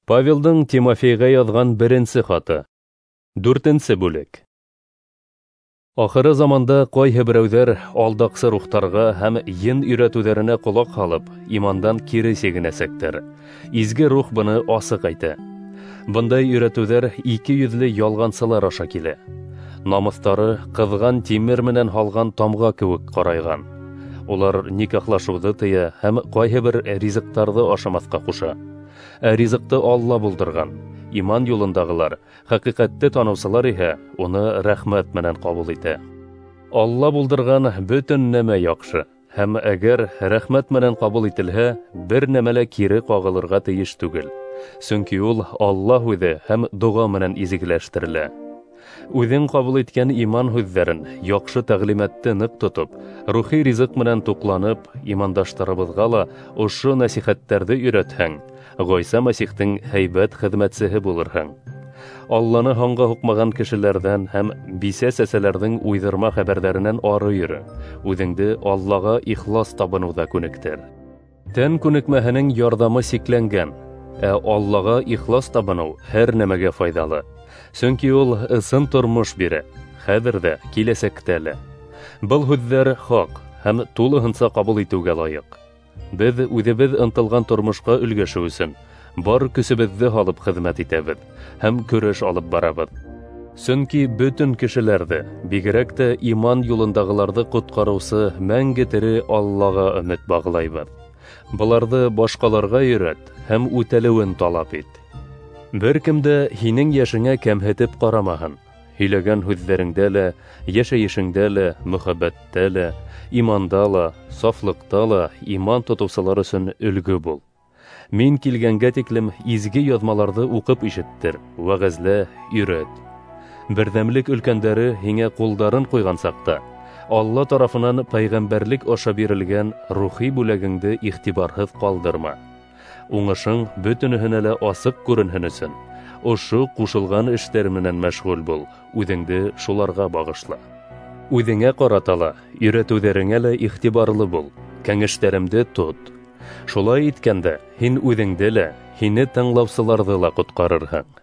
Павелдың Тимофейға яҙған беренсе хаты. 4-нче бүлек. Ахыры заманда кайһы берәүҙәр алдаҡсы рухтарға һәм йын өйрәтүҙәренә ҡолаҡ һалып, имандан кире сигенәсәктәр. Изге рух быны асыҡ әйтә. Бындай өйрәтүҙәр ике йөҙлө ялғансылар аша килә. Намыҫтары ҡыҙған тимер менән һалған тамға кеүек ҡарайған. Улар никахлашыуҙы тыя һәм ҡайһы бер ризыҡтарҙы ашамаҫҡа ҡуша. Ә ризыҡты Алла булдырған. Иман юлындағылар, хәҡиҡәтте таныусылар иһә, уны рәхмәт менән ҡабул итә. Алла булдырған бөтөн нәмә яҡшы, һәм әгәр рәхмәт менән ҡабул ителһә, бер нәмәлә кире ҡағылырға тейеш түгел. Сөнки ул Алла үҙе һәм дуға менән изгеләштерелә. Үҙең ҡабул иткән иман һүҙҙәрен, яҡшы тәғлимәтте ныҡ тотоп, рухи ризыҡ менән туҡланып, имандаштарыбыҙға ла ошо нәсихәттәрҙе өйрәтһәң, Ғайса Мәсихтең һәйбәт хеҙмәтсеһе булырһың. Алланы һанға һуҡмаған кешеләрҙән һәм бисә-сәсәләрҙең уйҙырма хәбәрҙәренән ары йөрө. Үҙеңде Аллаға ихлас табыныуҙа күнектер. Тән күнекмәһенең ярҙамы сикләнгән, ә Аллаға ихлас табыныу һәр нәмәгә файҙалы. Сөнки ул ысын тормош бирә, хәҙер ҙә, киләсәктә лә. Был һүҙҙәр хаҡ һәм тулыһынса ҡабул итеүгә лайыҡ. Беҙ үҙебеҙ ынтылған тормошҡа өлгәшеү өсөн бар көсөбөҙҙө һалып хеҙмәт итәбеҙ һәм көрәш алып барабыҙ. Сөнки бөтөн кешеләрҙе, бигерәк тә иман юлындағыларҙы ҡотҡарыусы мәңге тере Аллаға өмөт бағлайбыҙ. Быларҙы башҡаларға өйрәт һәм үтәлеүен талап ит. Бер кем дә һинең йәшеңә кәмһетеп ҡарамаһын. Һөйләгән һүҙҙәреңдә лә, йәшәйешеңдә лә, мөхәббәттә лә, иманда ла, сафлыҡта ла иман тотоусылар өсөн өлгө бул. Мин килгәнгә тиклем изге яҙмаларҙы уҡып ишеттер, вәғәзлә, өйрәт. Берҙәмлек өлкәндәре һиңә ҡулдарын ҡуйған саҡта, Алла тарафынан пәйғәмбәрлек аша бирелгән рухи бүләгеңде иғтибарһыҙ ҡалдырма. Уңышың бөтөнөһөнә лә асыҡ күренһен өсөн, ошо ҡушылған эштәр менән мәшғүл бул, үҙеңде шуларға бағышла. Үҙеңә ҡарата ла, өйрәтеүҙәреңә лә иғтибарлы бул, кәңәштәремде тот. Шулай иткәндә, һин үҙеңде лә, һине тыңлаусыларҙы ла ҡотҡарырһың.